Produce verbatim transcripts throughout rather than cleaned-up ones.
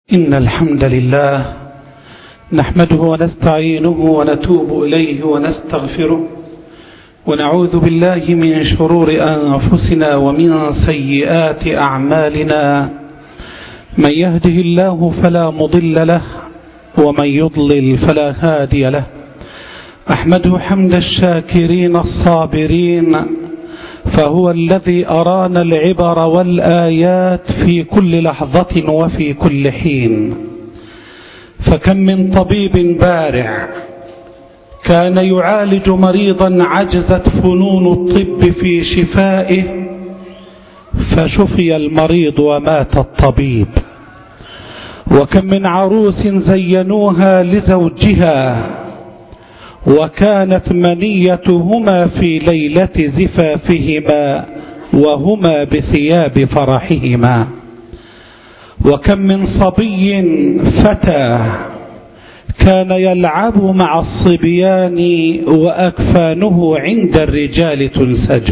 إن الحمد لله نحمده ونستعينه ونتوب إليه ونستغفره ونعوذ بالله من شرور أنفسنا ومن سيئات أعمالنا. من يهده الله فلا مضل له ومن يضلل فلا هادي له. أحمده حمد الشاكرين الصابرين، فهو الذي أرانا العبر والآيات في كل لحظة وفي كل حين. فكم من طبيب بارع كان يعالج مريضا عجزت فنون الطب في شفائه، فشفي المريض ومات الطبيب. وكم من عروس زينوها لزوجها وكانت منيتهما في ليلة زفافهما وهما بثياب فرحهما. وكم من صبي فتى كان يلعب مع الصبيان وأكفانه عند الرجال تنسج.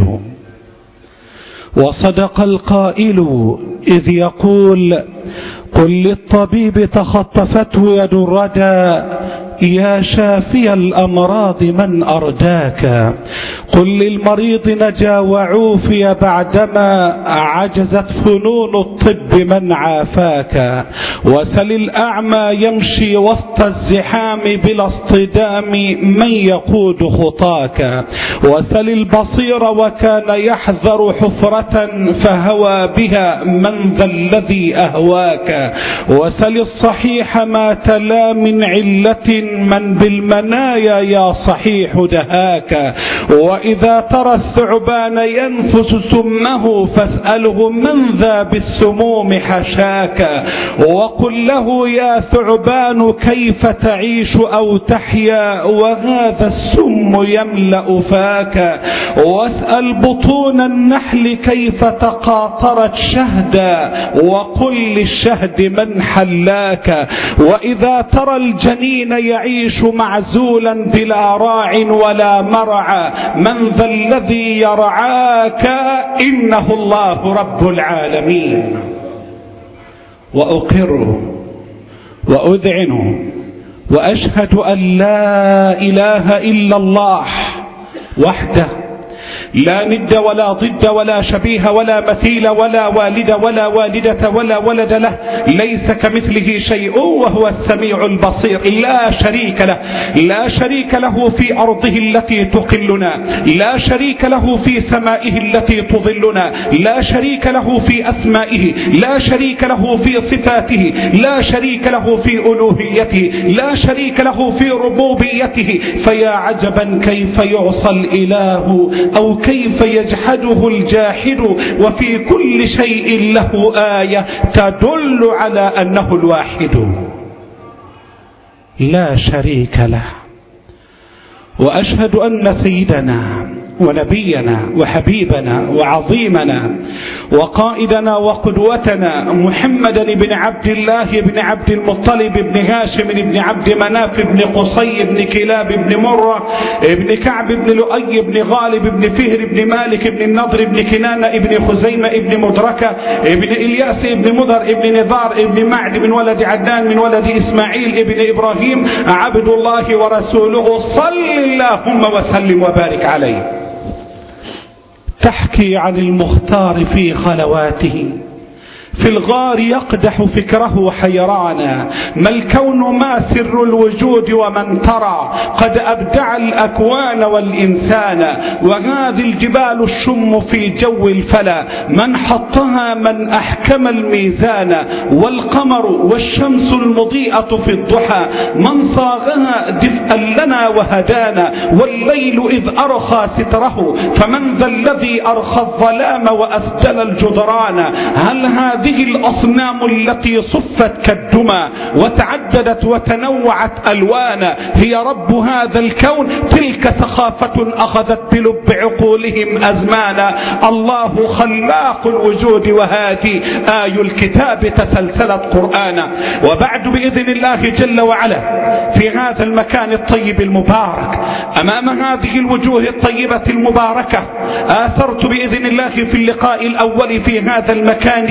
وصدق القائل إذ يقول: قل للطبيب تخطفته يد الردى يا شافي الأمراض من أرداك. قل للمريض نجا وعوفي بعدما عجزت فنون الطب من عافاك. وسل الأعمى يمشي وسط الزحام بلا اصطدام من يقود خطاك. وسل البصير وكان يحذر حفرة فهوى بها من ذا الذي أهواك. وسل الصحيح ما تلا من علة من بالمنايا يا صحيح دهاك. وإذا ترى الثعبان ينفس سمه فاسأله من ذا بالسموم حشاك. وقل له يا ثعبان كيف تعيش أو تحيا وهذا السم يملأ فاك. واسأل بطون النحل كيف تقاطرت شهدا وقل للشهد من حلاك. وإذا ترى الجنين يعيش معزولا بلا راع ولا مرعى من ذا الذي يرعاك. إنه الله رب العالمين. وأقر وأذعن وأشهد أن لا إله إلا الله وحده لا ند ولا ضد ولا شبيه ولا مثيل ولا والد ولا والدة ولا ولد له، ليس كمثله شيء وهو السميع البصير. لا شريك له، لا شريك له في أرضه التي تقلنا، لا شريك له في سمائه التي تظلنا، لا شريك له في أسمائه، لا شريك له في صفاته، لا شريك له في ألوهيته، لا شريك له في ربوبيته. فيا عجبا كيف يعصى الإله أو كيف يجحده الجاحد. وفي كل شيء له آية تدل على أنه الواحد لا شريك له. وأشهد أن سيدنا ونبينا وحبيبنا وعظيمنا وقائدنا وقدوتنا محمدا بن عبد الله بن عبد المطلب بن هاشم بن عبد مناف بن قصي بن كلاب بن مرة بن كعب بن لؤي بن غالب بن فهر بن مالك بن النضر بن كنانة بن خزيمة بن مدركة بن إلياس بن مضر بن نضار بن معد من ولد عدنان من ولد إسماعيل بن إبراهيم عبد الله ورسوله صل اللهم وسلم وبارك عليه. تحكي عن المختار في خلواته في الغار يقدح فكره حيرانا. ما الكون ما سر الوجود ومن ترى قد أبدع الأكوان والإنسان. وهذه الجبال الشم في جو الفلا من حطها من أحكم الميزان. والقمر والشمس المضيئة في الضحى من صاغها دفئا لنا وهدانا. والليل إذ أرخى ستره فمن ذا الذي أرخى الظلام وأسدل الجدران. هل هذه هذه الأصنام التي صفت كالدمى وتعددت وتنوعت ألوانا هي رب هذا الكون؟ تلك سخافة أخذت بلب عقولهم أزمانا. الله خلاق الوجود وهادي آي الكتاب تسلسلت قرآنا. وبعد بإذن الله جل وعلا في هذا المكان الطيب المبارك أمام هذه الوجوه الطيبة المباركة آثرت بإذن الله في اللقاء الأول في هذا المكان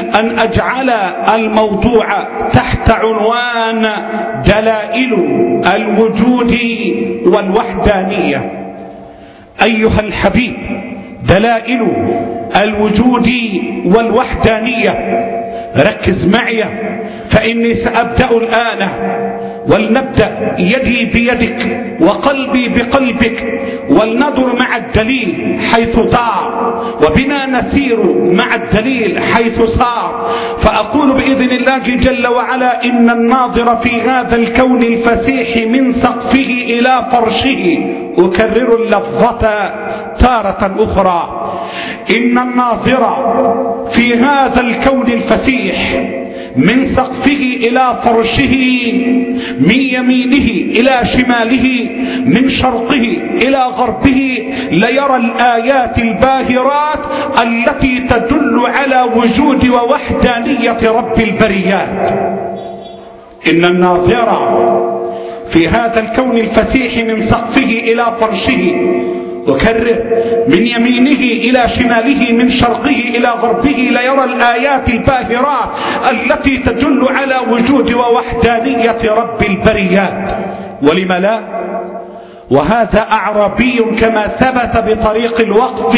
أن أجعل الموضوع تحت عنوان دلائل الوجود والوحدانية. أيها الحبيب، دلائل الوجود والوحدانية، ركز معي فإني سأبدأ الآن، ولنبدأ يدي بيدك وقلبي بقلبك، ولنضر مع الدليل حيث دار، وبنا نسير مع الدليل حيث صار. فأقول بإذن الله جل وعلا إن الناظر في هذا الكون الفسيح من سقفه إلى فرشه، أكرر اللفظة تارة أخرى، إن الناظر في هذا الكون الفسيح من سقفه إلى فرشه، من يمينه إلى شماله، من شرقه إلى غربه، ليرى الآيات الباهرات التي تدل على وجود ووحدانية رب البريات. إن الناظر في هذا الكون الفسيح من سقفه إلى فرشه، أكرر، من يمينه إلى شماله، من شرقه إلى غربه، ليرى الآيات الباهرات التي تدل على وجود ووحدانية رب البريات. ولم لا؟ وهذا أعرابي كما ثبت بطريق الوقف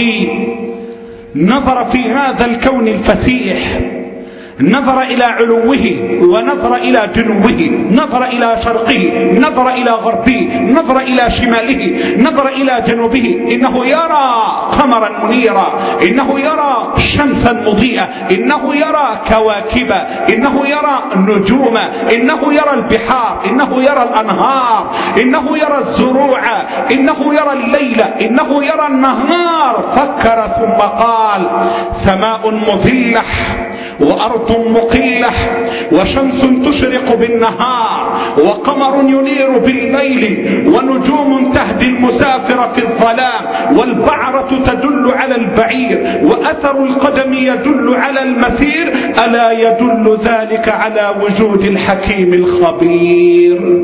نظر في هذا الكون الفسيح، نظر إلى علوه ونظر إلى دنوه، نظر إلى شرقه، نظر إلى غربه، نظر إلى شماله، نظر إلى جنوبه، إنه يرى قمرا منيرا، إنه يرى شمسا مضيئة، إنه يرى كواكب، إنه يرى نجوم، إنه يرى البحار، إنه يرى الأنهار، إنه يرى الزروع، إنه يرى الليل، إنه يرى النهار. فكر ثم قال: سماء مظلة وأرض مقلة وشمس تشرق بالنهار وقمر ينير بالليل ونجوم تهدي المسافر في الظلام، والبعرة تدل على البعير وأثر القدم يدل على المسير، ألا يدل ذلك على وجود الحكيم الخبير؟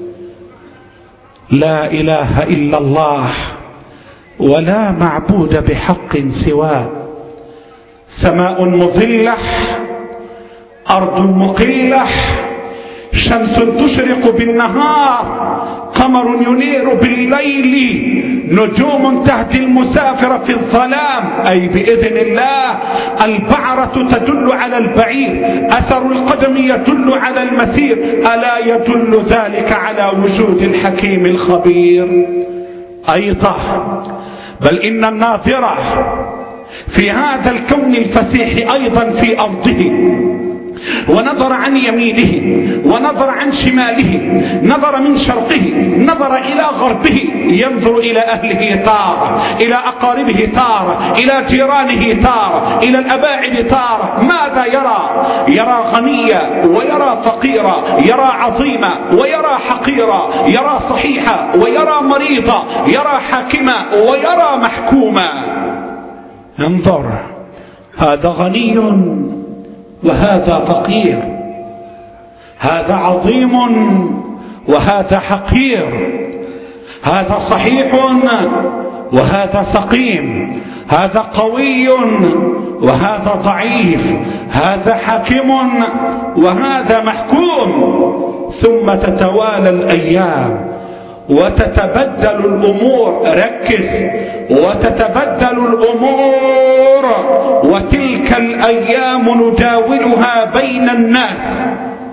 لا إله إلا الله ولا معبود بحق سواه. سماء مظلة، أرض مقلة، شمس تشرق بالنهار، قمر ينير بالليل، نجوم تهدي المسافر في الظلام، أي بإذن الله. البعرة تدل على البعير، أثر القدم يدل على المسير، ألا يدل ذلك على وجود الحكيم الخبير؟ أيضا بل إن الناظرة في هذا الكون الفسيح أيضا في أرضه، ونظر عن يمينه ونظر عن شماله، نظر من شرقه، نظر إلى غربه، ينظر إلى أهله تارة، إلى أقاربه تارة، إلى جيرانه تارة، إلى الأباعد تارة. ماذا يرى؟ يرى غنية ويرى فقيرة، يرى عظيمة ويرى حقيرة، يرى صحيحة ويرى مريضة، يرى حاكمة ويرى محكومة. انظر، هذا غني وهذا فقير، هذا عظيم وهذا حقير، هذا صحيح وهذا سقيم، هذا قوي وهذا ضعيف، هذا حاكم وهذا محكوم. ثم تتوالى الأيام وتتبدل الأمور، ركز، وتتبدل الأمور، وتلك الأيام نداولها بين الناس،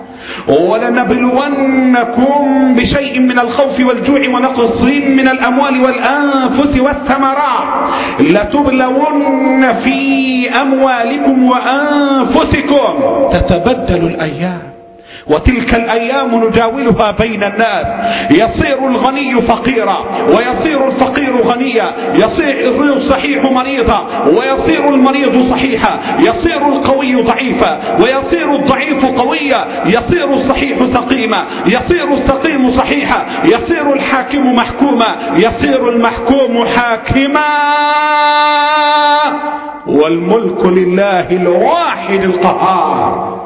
ولنبلونكم بشيء من الخوف والجوع ونقص من الأموال والأنفس والثمرات، لتبلون في أموالكم وأنفسكم. تتبدل الأيام، وتلك الأيام نداولها بين الناس، يصير الغني فقيرا ويصير الفقير غنيا، يصير الصحيح مريضا ويصير المريض صحيحا، يصير القوي ضعيفا ويصير الضعيف قويا، يصير الصحيح سقيما، يصير السقيم صحيحا، يصير الحاكم محكوما، يصير المحكوم حاكما، والملك لله الواحد القهار.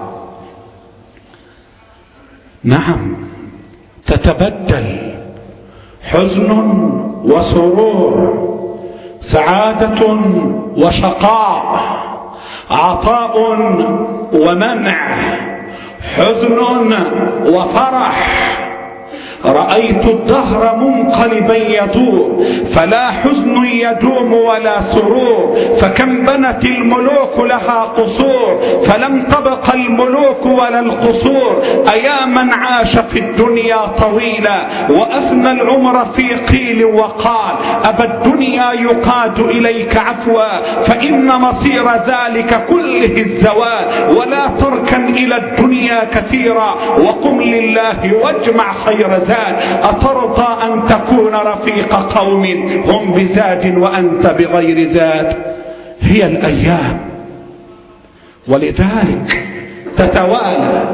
نعم، تتبدل حزن وسرور، سعادة وشقاء، عطاء ومنع، حزن وفرح. رأيت الدهر منقلبا يدور، فلا حزن يدوم ولا سرور. فكم بنت الملوك لها قصور، فلم تبق الملوك ولا القصور. أيا من عاش في الدنيا طويلا، وأفنى العمر في قيل وقال. أبا الدنيا يقاد إليك عفوا، فإن مصير ذلك كله الزوال. ولا تركن إلى الدنيا كثيرا، وقم لله واجمع خير زاد. أترضى أن تكون رفيق قوم هم بزاد وأنت بغير زاد؟ هي الأيام، ولذلك تتوالى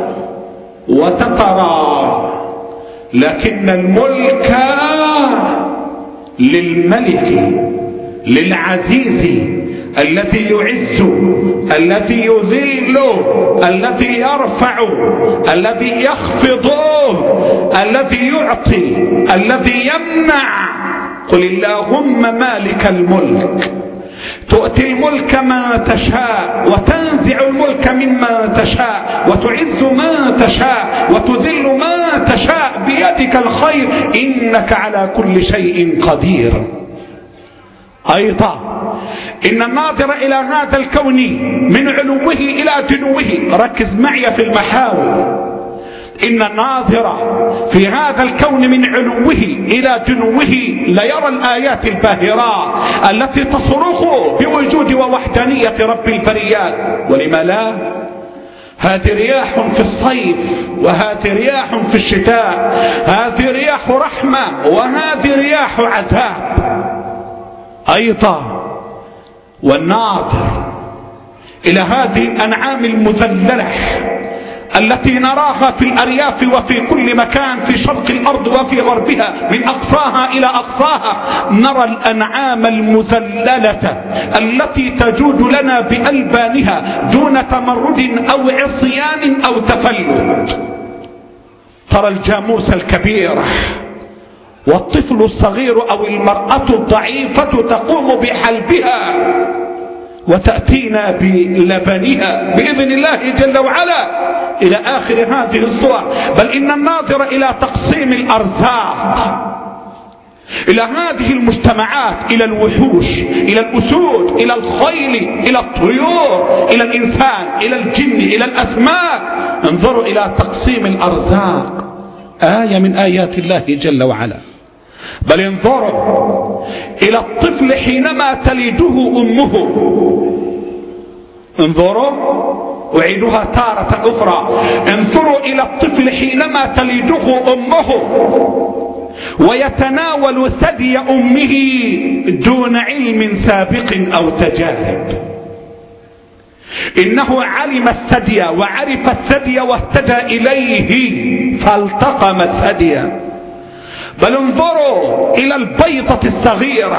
وتترى. لكن الملك للملك، للعزيز الذي يعز، الذي يذل، الذي يرفع، الذي يخفض، الذي يعطي، الذي يمنع. قل اللهم مالك الملك تؤتي الملك من تشاء، وتنزع الملك ممن تشاء، وتعز من تشاء، وتذل من تشاء، بيدك الخير، إنك على كل شيء قدير. أيضا إن الناظر إلى هذا الكون من علوه إلى دنوه، ركز معي في المحاور. إن الناظر في هذا الكون من علوه إلى دنوه ليرى الآيات الباهرة التي تصرخ بوجود ووحدانية رب البريات. ولما لا؟ هذه رياح في الصيف، وهذه رياح في الشتاء، هذه رياح رحمة، وهذه رياح عذاب. أيضا والناظر إلى هذه الأنعام المذللة التي نراها في الأرياف وفي كل مكان، في شرق الأرض وفي غربها، من أقصاها إلى أقصاها، نرى الأنعام المذللة التي تجود لنا بألبانها دون تمرد أو عصيان أو تفلت. ترى الجاموس الكبير والطفل الصغير أو المرأة الضعيفة تقوم بحلبها وتأتينا بلبنها بإذن الله جل وعلا إلى آخر هذه الصور. بل إن الناظر إلى تقسيم الأرزاق، إلى هذه المجتمعات، إلى الوحوش، إلى الأسود، إلى الخيل، إلى الطيور، إلى الإنسان، إلى الجن، إلى الأسماك. انظروا إلى تقسيم الأرزاق، آية من آيات الله جل وعلا. بل انظروا إلى الطفل حينما تلده أمه. انظروا، أعيدها تارة أخرى، انظروا إلى الطفل حينما تلده أمه ويتناول ثدي أمه دون علم سابق أو تجارب. إنه علم الثدي وعرف الثدي واهتدى إليه فالتقم الثدي. بل انظروا إلى البيضة الصغيرة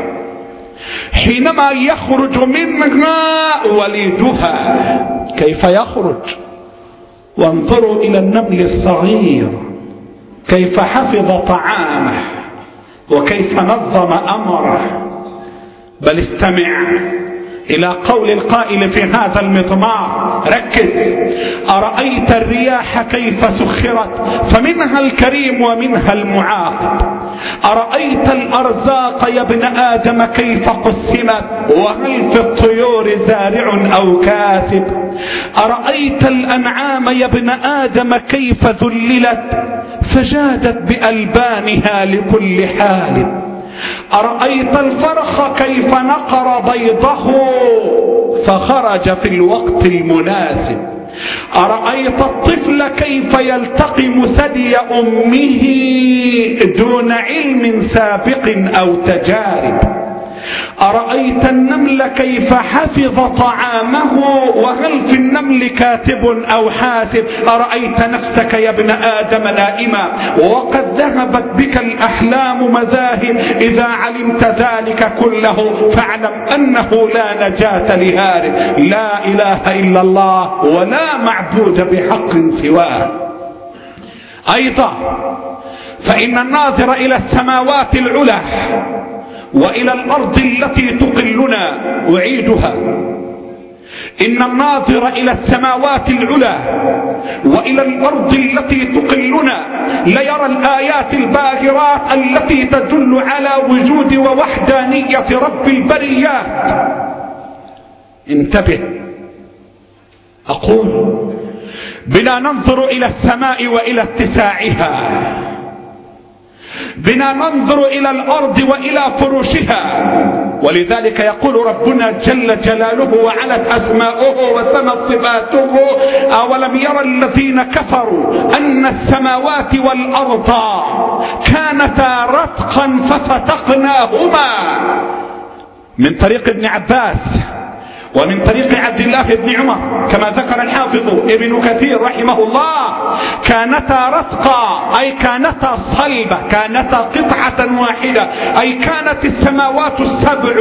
حينما يخرج منها وليدها كيف يخرج. وانظروا إلى النمل الصغير كيف حفظ طعامه وكيف نظم أمره. بل استمع إلى قول القائل في هذا المضمار، ركز: أرأيت الرياح كيف سخرت فمنها الكريم ومنها المعاقب. أرأيت الأرزاق يا ابن آدم كيف قسمت وهل في الطيور زارع أو كاسب. أرأيت الأنعام يا ابن آدم كيف ذللت فجادت بألبانها لكل حال. أرأيت الفرخ كيف نقر بيضه فخرج في الوقت المناسب. أرأيت الطفل كيف يلتقم ثدي أمه دون علم سابق أو تجارب. أرأيت النمل كيف حفظ طعامه وهل في النمل كاتب أو حاسب. أرأيت نفسك يا ابن آدم نائما وقد ذهبت بك الأحلام مذاهب. إذا علمت ذلك كله فاعلم أنه لا نجاة لهارب. لا إله إلا الله ولا معبود بحق سواه. أيضا فإن الناظر إلى السماوات العلى وإلى الأرض التي تقلنا، أعيدها، إن الناظر إلى السماوات العلى وإلى الأرض التي تقلنا ليرى الآيات الباهرات التي تدل على وجود ووحدانية رب البريات. انتبه، أقول بنا ننظر إلى السماء وإلى اتساعها، بنا ننظر إلى الأرض وإلى فرشها. ولذلك يقول ربنا جل جلاله وعلت أسماؤه وسمت صفاته: أولم يرى الذين كفروا أن السماوات والأرض كانتا رتقا ففتقناهما. من طريق ابن عباس ومن طريق عبد الله بن عمر كما ذكر الحافظ ابن كثير رحمه الله: كانتا رتقا أي كانتا صلبة، كانتا قطعة واحدة، أي كانت السماوات السبع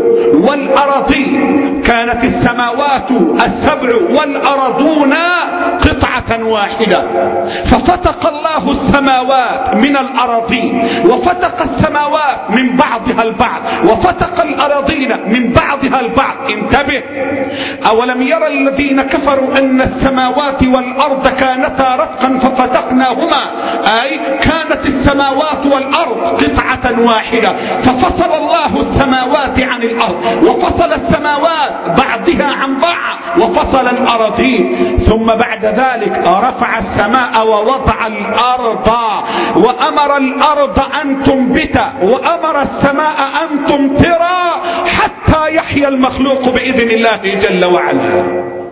والأرضين، كانت السماوات السبع والأرضون قطعة واحدة، ففتق الله السماوات من الأراضين، وفتق السماوات من بعضها البعض، وفتق الأراضين من بعضها البعض. انتبه، أولم يرى الذين كفروا أن السماوات والأرض كانتا رتقا ففتقناهما، أي كانت السماوات والأرض قطعة واحدة، ففصل الله السماوات عن الأرض، وفصل السماوات بعضها عن بعض، وفصل الأراضين. ثم بعد ذلك رفع السماء ووضع الأرض، وأمر الأرض أن تنبت، وأمر السماء أن تمطر، حتى يحيى المخلوق بإذن الله جل وعلا.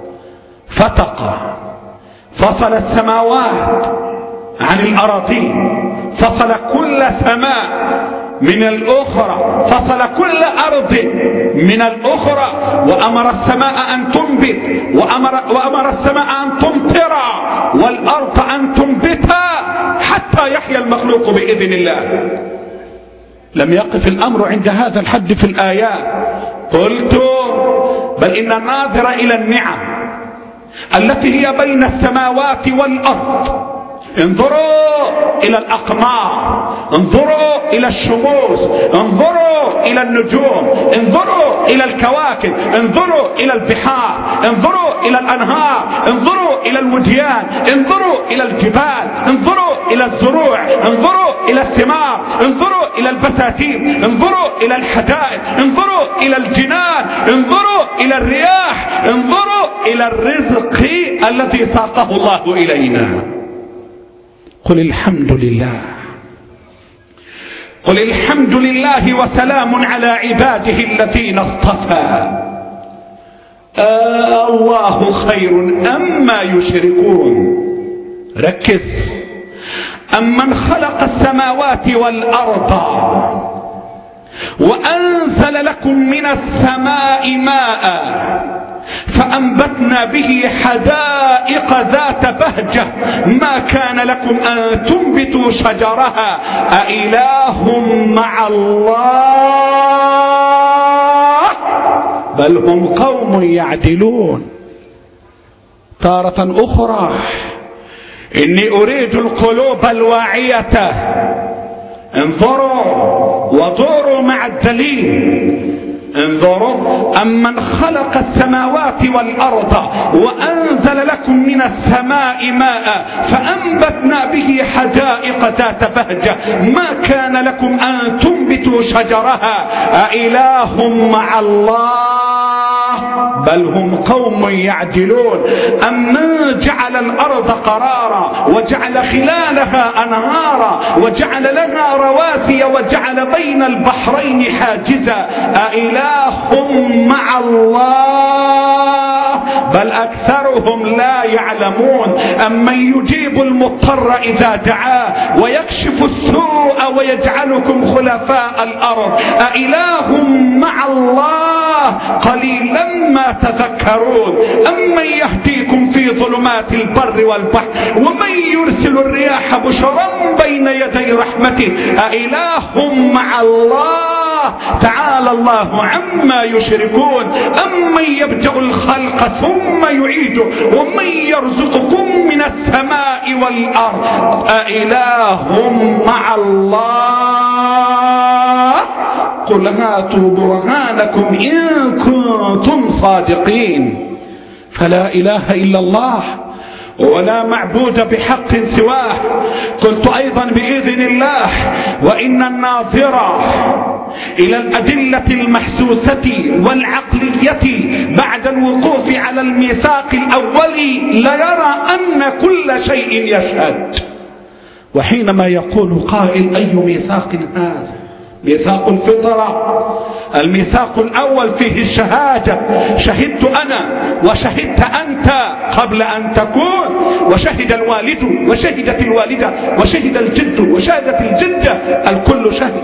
فتق، فصل السماوات عن الأراضين، فصل كل سماء من الأخرى، فصل كل أرض من الأخرى، وأمر السماء أن تنبت، وأمر, وأمر السماء أن تمطر، والأرض أن تنبت، حتى يحيى المخلوق بإذن الله. لم يقف الأمر عند هذا الحد في الآيات، قلت بل إن الناظر إلى النعم التي هي بين السماوات والأرض، انظروا إلى الأقمار، انظروا إلى الشموس، انظروا إلى النجوم، انظروا إلى الكواكب، انظروا إلى البحار، انظروا إلى الأنهار، انظروا إلى الوديان، انظروا إلى الجبال، انظروا إلى الزروع، انظروا إلى الثمار، انظروا إلى البساتين، انظروا إلى الحدائق، انظروا إلى الجنان، انظروا إلى الرياح، انظروا إلى الرزق الذي ساقه الله إلينا. قل الحمد لله، قل الحمد لله وسلام على عباده الذين اصطفى، آه الله خير أما يشركون. ركز، أمن خلق السماوات والأرض وأنزل لكم من السماء ماء فأنبتنا به حدائق ذات بهجة ما كان لكم أن تنبتوا شجرها أإله مع الله بل هم قوم يعدلون. تارة أخرى إني أريد القلوب الواعية، انظروا ودوروا مع الدليل. انظروا، أمن خلق السماوات والأرض وأنزل لكم من السماء ماء فأنبتنا به حدائق ذات بهجة ما كان لكم أن تنبتوا شجرها أإله مع الله بل هم قوم يعدلون. أمن جعل الأرض قرارا وجعل خلالها أنهارا وجعل لها رواسي وجعل بين البحرين حاجزا أإله مع الله بل أكثرهم لا يعلمون. أمن يجيب المضطر إذا دعاه ويكشف السوء ويجعلكم خلفاء الأرض أإله مع الله قليلا ما تذكرون. أمن يهديكم في ظلمات البر والبحر ومن يرسل الرياح بشرا بين يدي رحمته أإله مع الله تعالى الله عما يشركون. أمن يبدأ الخلق ثم يعيده ومن يرزقكم من السماء والأرض أإله مع الله قل هاتوا برهانكم إن كنتم صادقين. فلا إله إلا الله ولا معبود بحق سواه. قلت أيضا بإذن الله: وإن الناظر إلى الأدلة المحسوسة والعقلية بعد الوقوف على الميثاق الأولي ليرى أن كل شيء يشهد. وحينما يقول قائل: أي ميثاق هذا؟ ميثاق الفطرة. الميثاق الأول فيه الشهادة، شهدت أنا وشهدت أنت قبل أن تكون، وشهد الوالد وشهدت الوالدة وشهد الجد وشهدت الجدة، الكل شهد.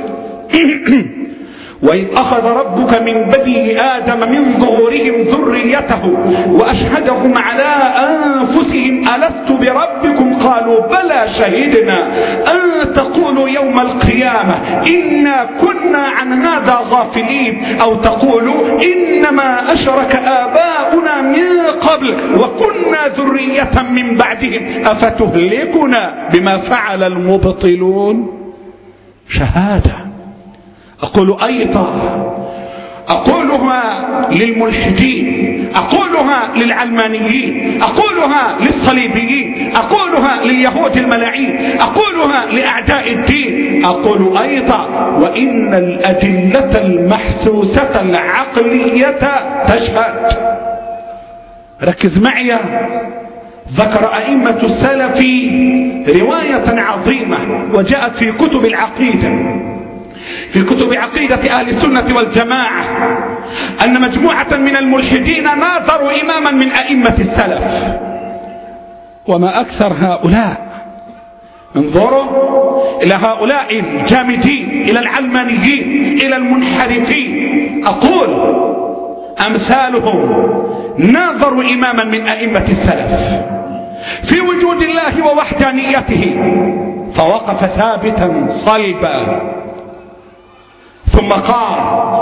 وإذ أخذ ربك من بني آدم من ظهورهم ذريته وأشهدهم على أنفسهم ألست بربكم قالوا بلى شهدنا أن تقولوا يوم القيامة إنا كنا عن هذا غافلين، أو تقولوا إنما أشرك آباؤنا من قبل وكنا ذرية من بعدهم أفتهلكنا بما فعل المبطلون. شهادة. أقول أيضا، أقولها للملحدين، أقولها للعلمانيين، أقولها للصليبيين، أقولها لليهود الملاعين، أقولها لأعداء الدين. أقول أيضا: وإن الأدلة المحسوسة العقلية تشهد. ركز معي. ذكر أئمة السلف رواية عظيمة وجاءت في كتب العقيدة، في كتب عقيدة أهل السنة والجماعة، أن مجموعة من الملحدين ناظروا إماما من أئمة السلف. وما أكثر هؤلاء. انظروا إلى هؤلاء الجامدين، إلى العلمانيين، إلى المنحرفين. أقول أمثالهم ناظروا إماما من أئمة السلف في وجود الله ووحدانيته، فوقف ثابتا صلبا، ثم قال: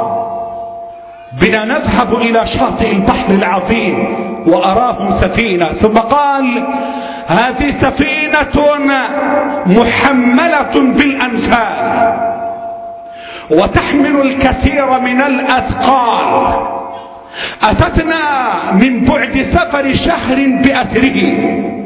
بنا نذهب إلى شاطئ البحر العظيم وأراهم سفينة. ثم قال: هذه سفينة محملة بالأنفال وتحمل الكثير من الأثقال، أتتنا من بعد سفر شهر بأسره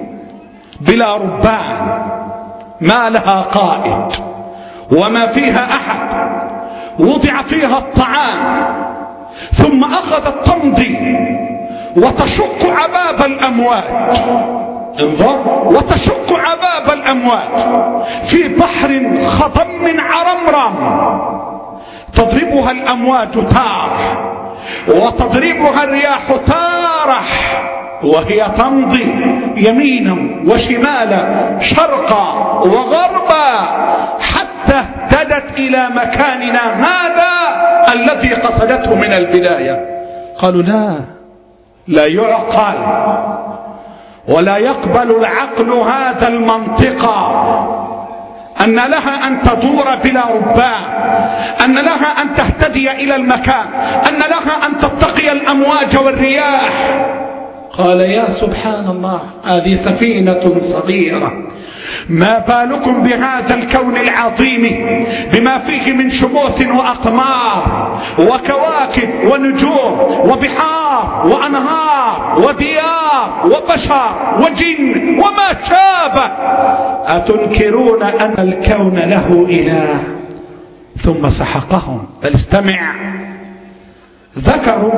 بلا ربان، ما لها قائد وما فيها أحد، وضع فيها الطعام ثم أخذت تمضي وتشق عباب الأمواج. انظر، وتشق عباب الأمواج في بحر خضم عرمرم، تضربها الأمواج تار وتضربها الرياح تارح، وهي تمضي يمينا وشمالا شرقا وغربا حتى اهتدت إلى مكاننا هذا الذي قصدته من البداية. قالوا: لا لا يعقل ولا يقبل العقل هذا المنطق، أن لها أن تدور بلا ربان، أن لها أن تهتدي إلى المكان، أن لها أن تتقي الأمواج والرياح. قال: يا سبحان الله، هذه سفينة صغيرة، ما بالكم بهذا الكون العظيم بما فيه من شموس وأقمار وكواكب ونجوم وبحار وأنهار وديار وبشر وجن وما شابه، أتنكرون أن الكون له إله؟ ثم سحقهم. بل استمع، ذكروا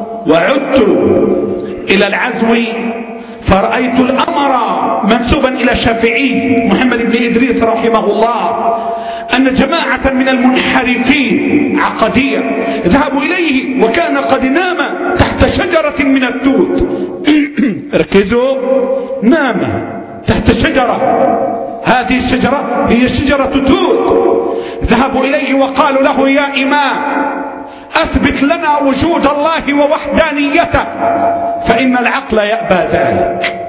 وعدوا إلى العزو فرأيت الأمر منسوبا إلى الشافعي محمد بن إدريس رحمه الله أن جماعة من المنحرفين عقديا ذهبوا إليه وكان قد نام تحت شجرة من التوت. ركزوا، نام تحت شجرة، هذه الشجرة هي شجرة توت. ذهبوا إليه وقالوا له: يا إمام، أثبت لنا وجود الله ووحدانيته، فإن العقل يأبى ذلك.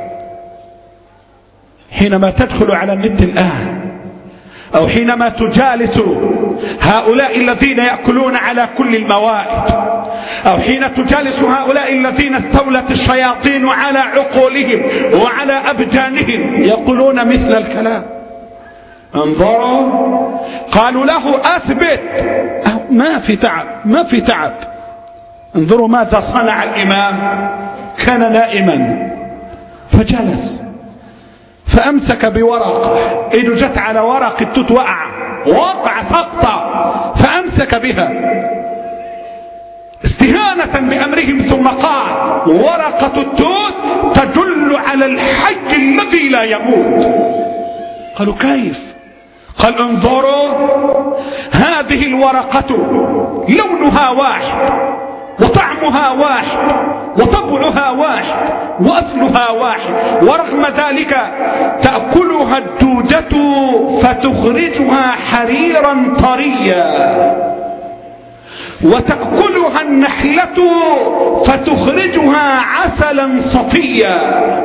حينما تدخل على النت الآن أو حينما تجالس هؤلاء الذين يأكلون على كل الموائد، أو حين تجالس هؤلاء الذين استولت الشياطين على عقولهم وعلى أبدانهم، يقولون مثل الكلام. انظروا، قالوا له: أثبت. ما في تعب، ما في تعب. انظروا ماذا صنع الإمام. كان نائما فجلس فأمسك بورقة، إيده جت على ورق التوت وقع وقع سقطة فأمسك بها استهانة بأمرهم، ثم قال: ورقة التوت تدل على الحي الذي لا يموت. قالوا: كيف؟ قال: انظروا، هذه الورقة لونها واحد وطعمها واحد وطبعها واحد وأصلها واحد، ورغم ذلك تأكلها الدودة فتخرجها حريرا طريا، وتأكلها النحلة فتخرجها عسلا صفيا،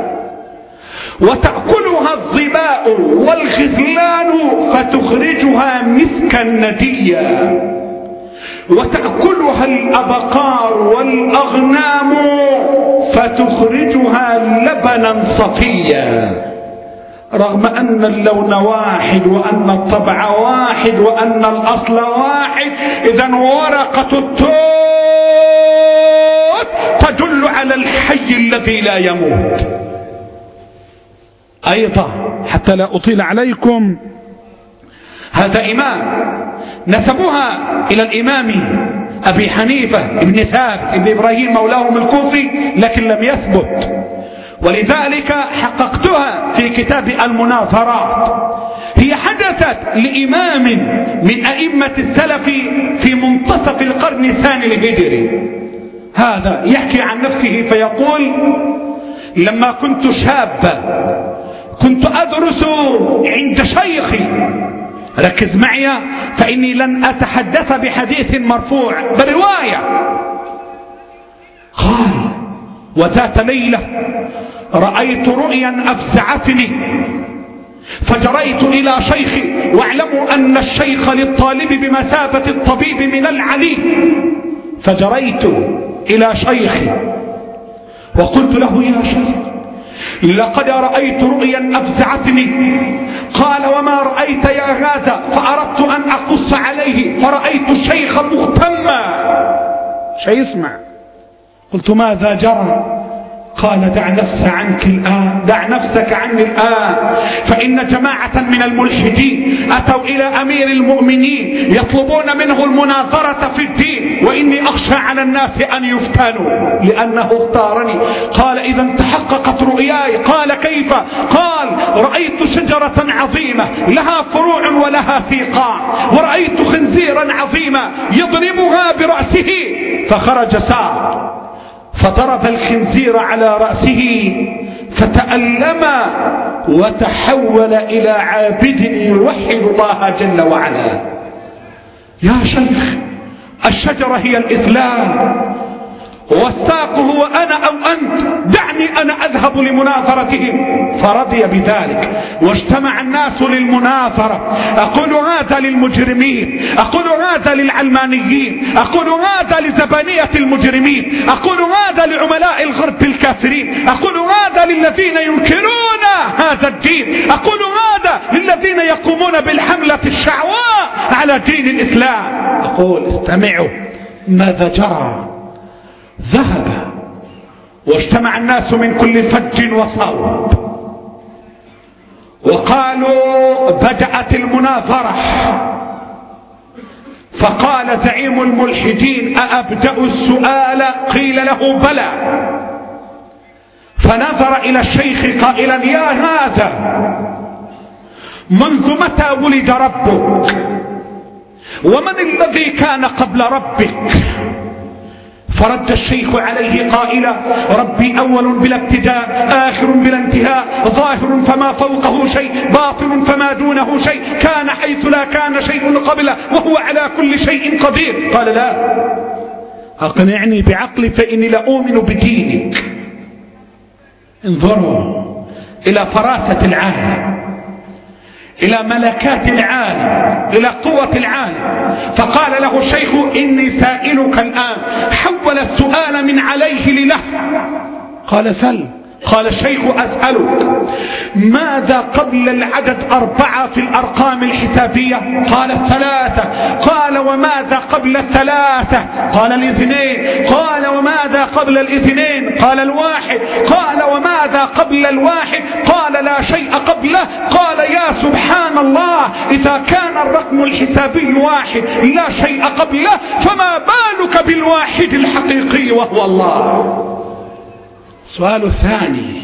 وتأكلها الظباء والغزلان فتخرجها مسكا نديا، وتأكلها الأبقار والأغنام فتخرجها لبنا صفيا. رغم أن اللون واحد وأن الطبع واحد وأن الأصل واحد، إذن ورقة التوت تدل على الحي الذي لا يموت. أيضا حتى لا أطيل عليكم، هذا إمام نسبوها إلى الإمام أبي حنيفة ابن ثابت ابن إبراهيم مولاهم الكوفي، لكن لم يثبت، ولذلك حققتها في كتاب المناظرات. هي حدثت لإمام من أئمة السلف في منتصف القرن الثاني الهجري. هذا يحكي عن نفسه فيقول: لما كنت شابا كنت أدرس عند شيخي، ركز معي فإني لن أتحدث بحديث مرفوع برواية. قال: وذات ليلة رأيت رؤيا أفزعتني فجريت إلى شيخي، واعلموا أن الشيخ للطالب بمثابة الطبيب من العلي، فجريت إلى شيخي وقلت له: يا شيخ، لقد رأيت رؤيا أفزعتني. قال: وما رأيت يا هذا؟ فأردت أن أقص عليه فرأيت الشيخ مهتما. شيء يسمع. قلت: ماذا جرى؟ قال: دع نفسك عنك الآن، دع نفسك عني الآن، فإن جماعة من الملحدين أتوا إلى أمير المؤمنين يطلبون منه المناظرة في الدين، وإني أخشى على الناس أن يفتنوا لأنه اختارني. قال: إذا تحققت رؤياي. قال: كيف؟ قال: رأيت شجرة عظيمة لها فروع ولها سيقان، ورأيت خنزيرا عظيما يضربها برأسه، فخرج سعد فضرب الخنزير على رأسه فتألم وتحول إلى عابد يوحد الله جل وعلا. يا شيخ، الشجرة هي الإسلام والساق هو أنا أو أنت، دعني أنا أذهب لمناظرتهم. فرضي بذلك واجتمع الناس للمناظرة. أقول هذا للمجرمين، أقول هذا للعلمانيين، أقول هذا لزبانية المجرمين، أقول هذا لعملاء الغرب الكافرين، أقول هذا للذين ينكرون هذا الدين، أقول هذا للذين يقومون بالحملة الشعواء على دين الإسلام. أقول: استمعوا ماذا جرى. ذهب واجتمع الناس من كل فج وصوب وقالوا: بدأت المناظرة. فقال زعيم الملحدين: أأبدأ السؤال؟ قيل له: بلى. فنظر إلى الشيخ قائلا: يا هذا، منذ متى ولد ربك؟ ومن الذي كان قبل ربك؟ فرد الشيخ عليه قائلا: ربي أول بلا ابتداء، آخر بلا انتهاء، ظاهر فما فوقه شيء، باطن فما دونه شيء، كان حيث لا كان شيء قبله، وهو على كل شيء قدير. قال: لا، أقنعني بعقلي فإني لأؤمن بدينك. انظروا إلى فراسة العالم، إلى ملكات العالم، إلى قوة العالم. فقال له الشيخ: إني سائلك الآن. حول السؤال من عليه لله. قال: سل. قال الشيخ أسألك ماذا قبل العدد أربعة في الأرقام الحسابية؟ قال ثلاثة. قال وماذا قبل الثلاثة؟ قال الاثنين. قال وماذا قبل الاثنين؟ قال الواحد. قال وماذا قبل الواحد؟ قال لا شيء قبله. قال يا سبحان الله، إذا كان الرقم الحسابي واحد لا شيء قبله، فما بالك بالواحد الحقيقي وهو الله؟ السؤال الثاني،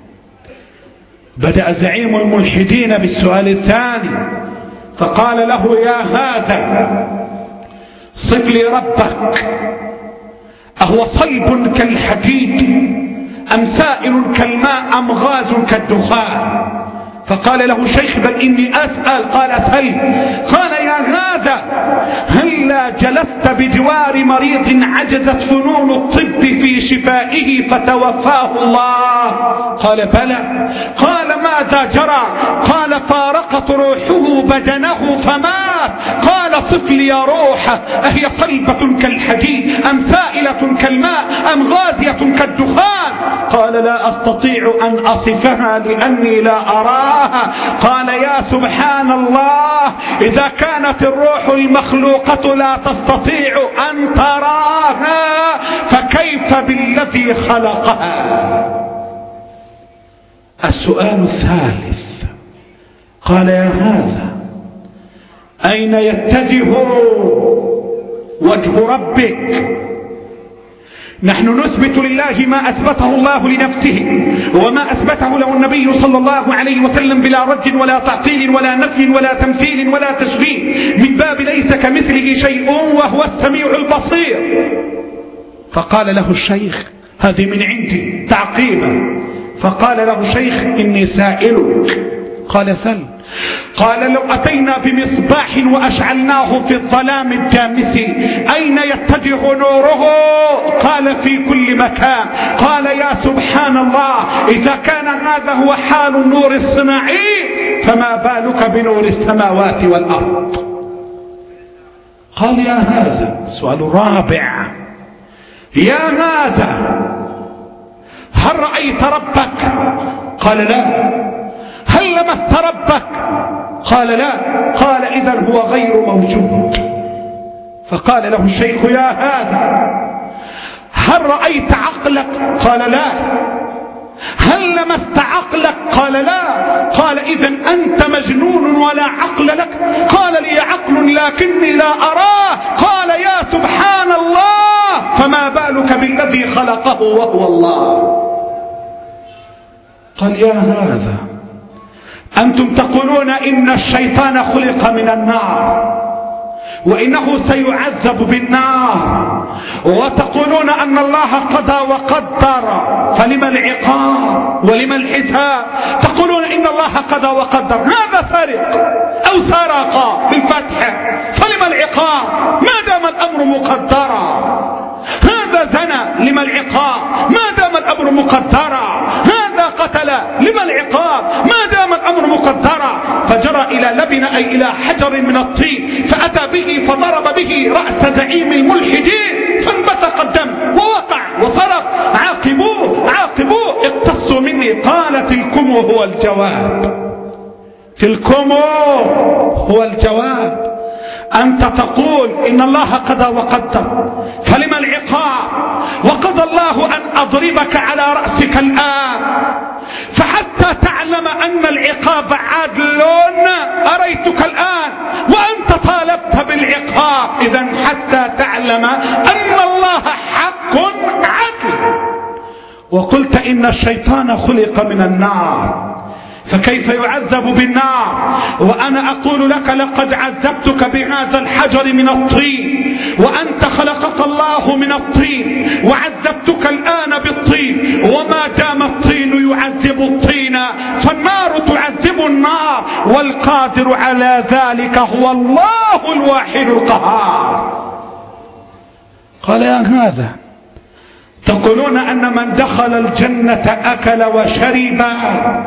بدأ زعيم الملحدين بالسؤال الثاني فقال له يا هذا صف لي ربك، أهو صلب كالحديد أم سائل كالماء أم غاز كالدخان؟ فقال له الشيخ بل إني أسأل. قال سل. قال يا هذا هلا جلست بجوار مريض عجزت فنون الطب في شفائه فتوفاه الله؟ قال بلى. قال ماذا جرى؟ قال فارقت روحه بدنه فمات. قال صف لي يا روحه، أهي صلبة كالحديد أم سائلة كالماء أم غازية كالدخان؟ قال لا أستطيع أن أصفها لأني لا أراها. قال يا سبحان الله، إذا كانت الروح المخلوقة لا تستطيع أن تراها فكيف بالذي خلقها؟ السؤال الثالث، قال يا هذا أين يتجه وجه ربك؟ نحن نثبت لله ما أثبته الله لنفسه وما أثبته له النبي صلى الله عليه وسلم بلا رد ولا تعطيل ولا نفي ولا تمثيل ولا تشبيه، من باب ليس كمثله شيء وهو السميع البصير. فقال له الشيخ هذه من عندي تعقيبا. فقال له الشيخ إني سائلك. قال سل. قال لو أتينا بمصباح وأشعلناه في الظلام الدامس أين يتجه نوره؟ قال في كل مكان. قال يا سبحان الله، إذا كان هذا هو حال النور الصناعي فما بالك بنور السماوات والأرض؟ قال يا هذا، السؤال الرابع، يا هذا هل رأيت ربك؟ قال لا. هل لمست ربك؟ قال لا. قال إذن هو غير موجود. فقال له الشيخ يا هذا هل رأيت عقلك؟ قال لا. هل لمست عقلك؟ قال لا. قال إذن أنت مجنون ولا عقل لك. قال لي عقل لكني لا أراه. قال يا سبحان الله، فما بالك بالذي خلقه وهو الله؟ قال يا هذا أنتم تقولون إن الشيطان خلق من النار وإنه سيعذب بالنار، وتقولون أن الله قضى وقدر فلما العقاب ولما الحساب؟ تقولون إن الله قضى وقدر، هذا سرق أو سرق بالفتح فلما العقاب ما دام الأمر مقدرا؟ هذا زنى لما العقاب ما دام الأمر مقدرا؟ هذا قتل لما العقاب ما دام الأمر مقدرا؟ فجرى إلى لبن أي إلى حجر من الطين فأتى به فضرب به رأس زعيم الملحدين فانبثق الدم ووقع وصرخ عاقبوه عاقبوه اقتصوا مني. قال تلكم هو الجواب، تلكم هو الجواب. أنت تقول إن الله قضى وقدر فلما العقاب؟ وقضى الله أن أضربك على رأسك الآن، فحتى تعلم أن العقاب عدل أريتك الآن وأنت طالبت بالعقاب. إذن حتى تعلم أن الله حق عدل. وقلت إن الشيطان خلق من النار فكيف يعذب بالنار؟ وأنا أقول لك لقد عذبتك بهذا الحجر من الطين وأنت خلقك الله من الطين وعذبتك الآن بالطين، وما دام الطين يعذب الطين فالنار تعذب النار، والقادر على ذلك هو الله الواحد القهار. قال يا هذا تقولون أن من دخل الجنة أكل وشرب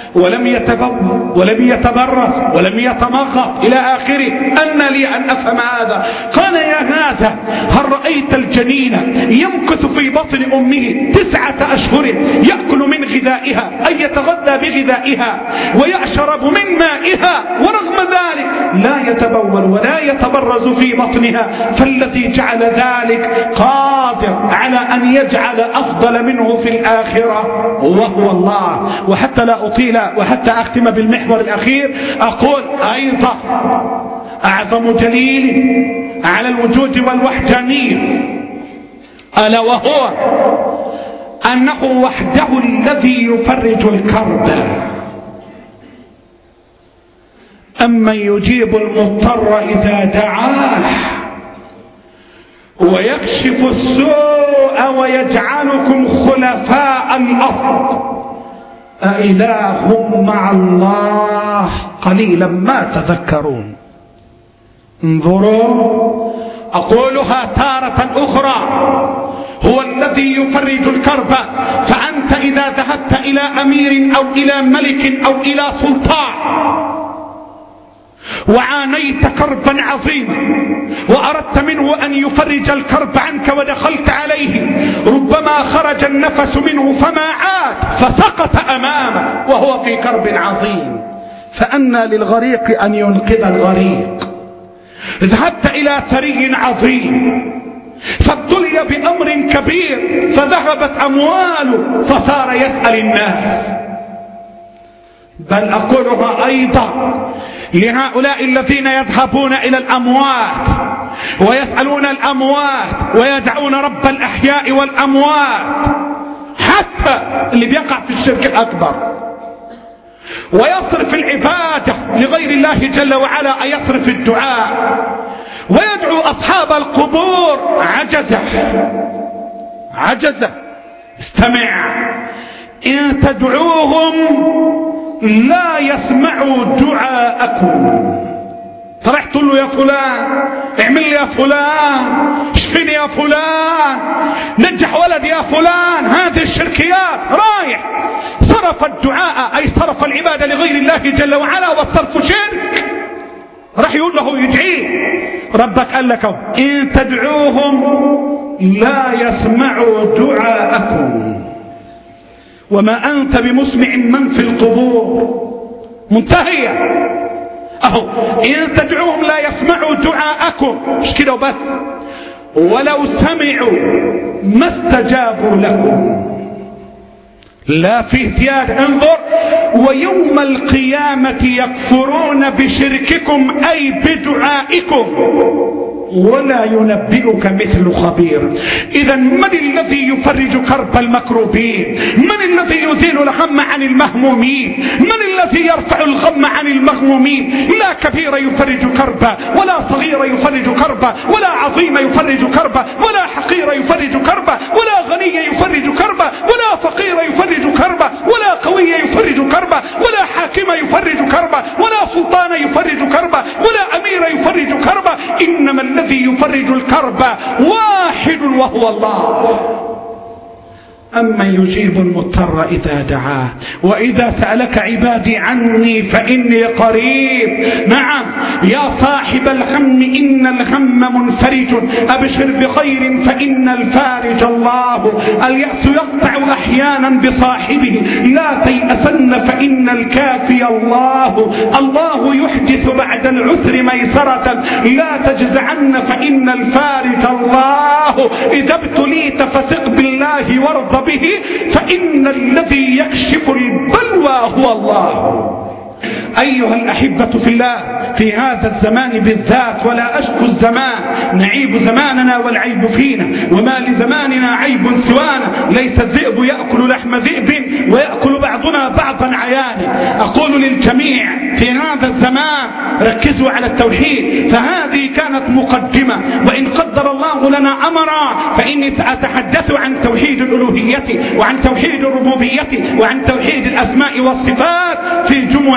ولم يتبول ولم يتبرز ولم يتمغط إلى آخره. أن لي أن أفهم هذا؟ قال يا هذا هل رأيت الجنين يمكث في بطن أمه تسعة أشهر يأكل من غذائها أي يتغذى بغذائها ويشرب من مائها، ورغم ذلك لا يتبول ولا يتبرز في بطنها، فالذي جعل ذلك قادر على أن يجعل أفضل منه في الآخرة وهو الله. وحتى لا أطيل وحتى أختم بالمحور الأخير أقول أيضا أعظم دليل على الوجود والوحدانية ألا وهو أنه وحده الذي يفرج الكرب. أمن يجيب المضطر إذا دعاه ويكشف السوء ويجعلكم خلفاء الأرض أإله مع الله قليلا ما تذكرون. انظروا أقولها تارة أخرى، هو الذي يفرج الكرب. فأنت إذا ذهبت إلى أمير أو إلى ملك أو إلى سلطان وعانيت كربا عظيما وأردت منه أن يفرج الكرب عنك ودخلت عليه، ربما خرج النفس منه فما عاد فسقط أمامك وهو في كرب عظيم. فأنى للغريق أن ينقذ الغريق. ذهبت إلى ثري عظيم فابتلي بأمر كبير فذهبت أمواله فصار يسأل الناس. بل أقولها أيضا لهؤلاء الذين يذهبون إلى الأموات ويسألون الأموات ويدعون رب الأحياء والأموات، حتى اللي بيقع في الشرك الأكبر ويصرف العبادة لغير الله جل وعلا، أي يصرف الدعاء ويدعو أصحاب القبور عجزة عجزة. استمع، إن تدعوهم لا يسمعوا دعاءكم. تروح تقول له يا فلان اعمل لي يا فلان، اشفني يا فلان، نجح ولدي يا فلان، هذه الشركيات رايح صرف الدعاء أي صرف العبادة لغير الله جل وعلا، والصرف شرك. راح يقول له يدعيه، ربك قال لك إن تدعوهم لا يسمعوا دعاءكم وما أنت بمسمع من في القبور. منتهية أهو، إن تدعوهم لا يسمعوا دعاءكم، مش كده وبس، ولو سمعوا ما استجابوا لكم. لا فيه زيادة. انظر، ويوم القيامة يكفرون بشرككم أي بدعائكم ولا ينبئك مثل خبير. إذا من الذي يفرج كرب المكروبين؟ من الذي يزيل الهم عن المهمومين؟ من الذي يرفع الغم عن المغمومين؟ لا كبير يفرج كربا، ولا صغير يفرج كربا، ولا عظيم يفرج كربا، ولا حقير يفرج كربا، ولا غني يفرج كربا، ولا فقير يفرج كربا، ولا قوي يفرج كربا، ولا حاكم يفرج كربا، ولا سلطان يفرج كربا، ولا أمير يفرج كربا. إنما الذي يفرج الكرب واحد وهو الله. أما يجيب المضطر إذا دعاه وإذا سألك عبادي عني فإني قريب. نعم يا صاحب الهم إن الهم منفرج، أبشر بخير فإن الفارج الله. اليأس يقطع أحيانا بصاحبه، لا تيأسن فإن الكافي الله. الله يحدث بعد العسر ميسرة، لا تجزعن فإن الفارج الله. إذا ابتليت فثق بالله وارض به فإن الذي يكشف البلوى هو الله. أيها الأحبة في الله، في هذا الزمان بالذات، ولا أشكو الزمان، نعيب زماننا والعيب فينا، وما لزماننا عيب سوانا. ليس الذئب يأكل لحم ذئب ويأكل بعضنا بعضا عيانا. أقول للجميع في هذا الزمان ركزوا على التوحيد، فهذه كانت مقدمة، وإن قدر الله لنا أمرا فإني سأتحدث عن توحيد الألوهية وعن توحيد الربوبية وعن توحيد الأسماء والصفات في جمعة بعد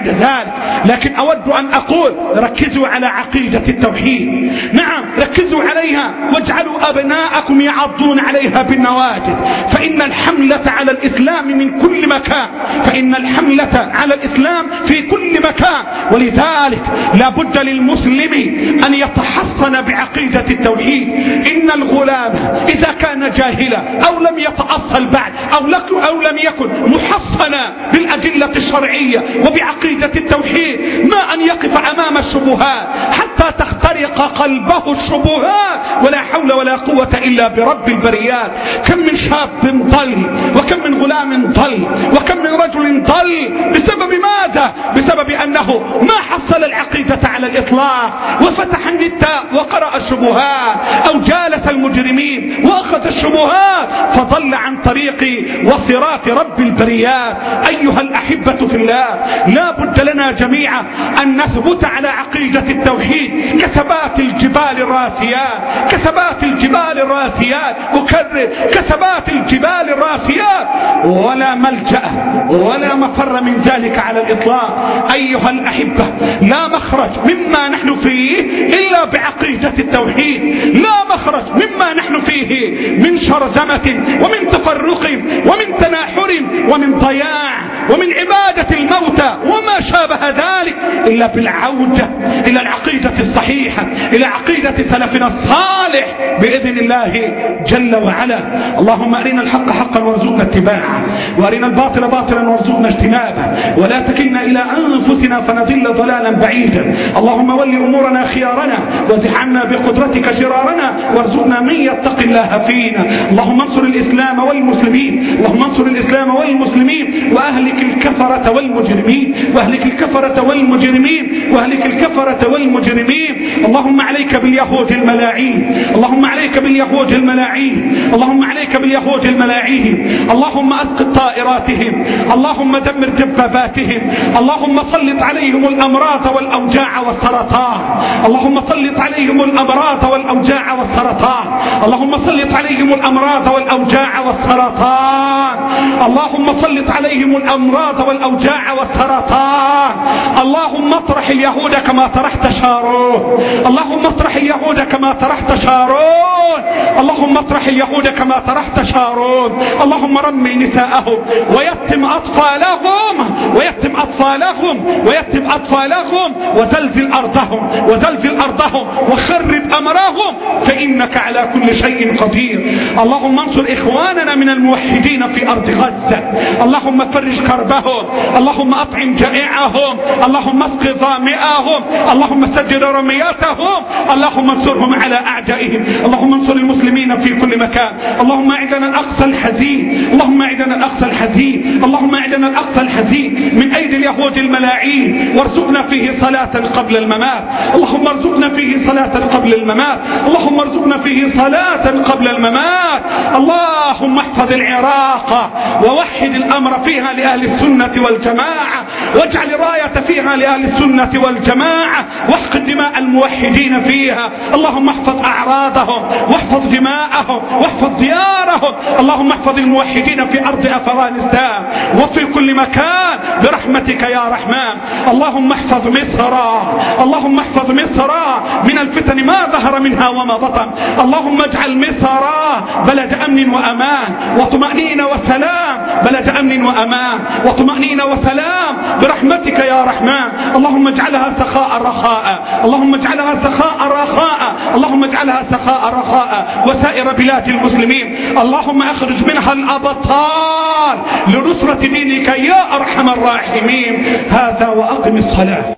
بعد ذلك. لكن أود أن أقول ركزوا على عقيدة التوحيد، نعم ركزوا عليها واجعلوا أبناءكم يعضون عليها بالنواجذ، فإن الحملة على الإسلام من كل مكان، فإن الحملة على الإسلام في كل مكان. ولذلك لا بد للمسلم أن يتحصن بعقيدة التوحيد. إن الغلام إذا كان جاهلا أو لم يتأصل بعد أو لم يكن محصنا بالأدلة الشرعية وبعقيدة التوحيد، ما أن يقف أمام الشبهات حتى تخترق قلبه الشبهات، ولا حول ولا قوة إلا برب البريات. كم من شاب ضل، وكم من غلام ضل، وكم من رجل ضل بسبب ماذا؟ بسبب أنه ما حصل العقيدة على الإطلاق، وفتح النت وقرأ الشبهات، أو جالس المجرمين وأخذ الشبهات فضل عن طريق وصراط رب البريات. أيها الأحبة في الله، لا بد لنا جميعا أن نثبت على عقيدة التوحيد كثبات الجبال الراسيات، كثبات الجبال الراسيات، أكرر كثبات الجبال الراسيات، ولا ملجأ ولا مفر من ذلك على الإطلاق. أيها الأحبة، لا مخرج مما نحن فيه إلا بعقيدة التوحيد، لا مخرج مما نحن فيه من شرذمة ومن تفرق ومن تناحر ومن ضياع ومن عبادة الموتى وما شابه ذلك إلا بالعودة إلى العقيدة الصحيحة، إلى عقيدة سلفنا الصالح بإذن الله جل وعلا. اللهم أرنا الحق حقا وارزقنا اتباعه، وأرنا الباطل باطلا وارزقنا اجتنابه، ولا تكلنا إلى أنفسنا فنضل ضلالا بعيدا. اللهم ول أمورنا خيارنا، وازح عنا بقدرتك شرارنا، وارزقنا من يتق الله فينا. اللهم انصر الإسلام والمسلمين، اللهم انصر الإسلام والمسلمين، وأهلك الكفرة والمجرمين، وأهلك الكفرة والمجرمين، وأهلك الكفرة والمجرمين. اللهم عليك باليهود الملاعين، اللهم عليك باليهود الملاعين، اللهم عليك باليهود الملاعين. اللهم أسقط طائراتهم، اللهم دمر دباباتهم، اللهم سلط عليهم الأمراض والأوجاع والسرطان، اللهم سلط عليهم الأمراض والأوجاع والسرطان، اللهم سلط عليهم الأمراض والأوجاع والسرطان، اللهم سلط عليهم الأمراض والأوجاع والسرطان. اللهم اطرح اليهود كما طرحت شارون، اللهم اطرح اليهود كما طرحت شارون، اللهم اطرح اليهود كما طرحت شارون. اللهم رمي نساءهم ويتم أطفالهم ويتم أطفالهم ويتم أطفالهم وزلزل أرضهم وزلزل أرضهم وخرب أمرهم، فإنك على كل شيء قدير. اللهم انصر إخواننا من الموحدين في أرض غزة، اللهم فرج كربهم، اللهم أطعم جائعهم، اللهم اسق ظامئهم، اللهم سدد رمياتهم، اللهم انصرهم على أعدائهم. اللهم انصر المسلمين في كل مكان. اللهم اعدنا الأقصى الحزين، اللهم اعدنا الأقصى الحزين، اللهم اعدنا الأقصى الحزين من أيدي اليهود الملاعين، وارزقنا فيه صلاة قبل الممات، اللهم ارزقنا فيه صلاة قبل الممات، اللهم ارزقنا فيه صلاة قبل الممات. اللهم احفظ العراق ووحد الأمر فيها لأهل السنة والجماعة، واجعل راية فيها لأهل السنة والجماعة، واحقن دماء الموحدين فيها. اللهم احفظ أعراضهم واحفظ دماءهم واحفظ ديارهم. اللهم احفظ الموحدين في أرض أفغانستان وفي كل مكان برحمتك يا رحمن. اللهم احفظ مصر، اللهم احفظ مصر من الفتن ما ظهر منها وما بطن. اللهم اجعل مصر بلد أمن وأمان وطمأنينة وسلام، بلد أمن وأمان وطمأنينة وسلام برحمتك يا رحمن. اللهم اجعلها سخاء رخاء، اللهم اجعلها سخاء رخاء، اللهم اجعلها سخاء رخاء وسائر بلاد المسلمين. اللهم اخرج منها الأبطال لنصرة دينك يا أرحم الراحمين. هذا وأقم الصلاة.